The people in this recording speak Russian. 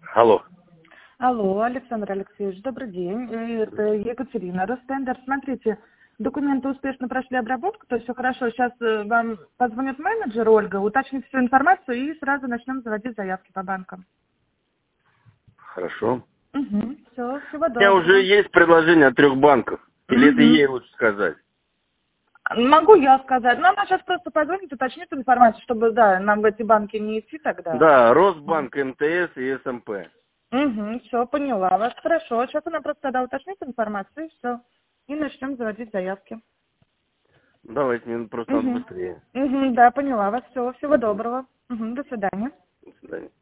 Алло. Алло, Александр Алексеевич, добрый день. Это Екатерина, Ростендер. Смотрите, документы успешно прошли обработку, то есть все хорошо. Сейчас вам позвонит менеджер Ольга, уточнит всю информацию и сразу начнем заводить заявки по банкам. Хорошо. Угу, все, всего У меня доброго. уже есть предложение от 3 банков. Или это ей лучше сказать? Могу я сказать, но она сейчас просто позвонит, уточнит информацию, чтобы, да, нам в эти банки не идти тогда. Да, Росбанк, МТС и СМП. Угу, все, поняла вас, хорошо. Сейчас она просто тогда уточнит информацию, и все. И начнем заводить заявки. Давайте, мне просто надо Угу. быстрее. Угу, да, поняла вас. Все, всего доброго. Угу, до свидания. До свидания.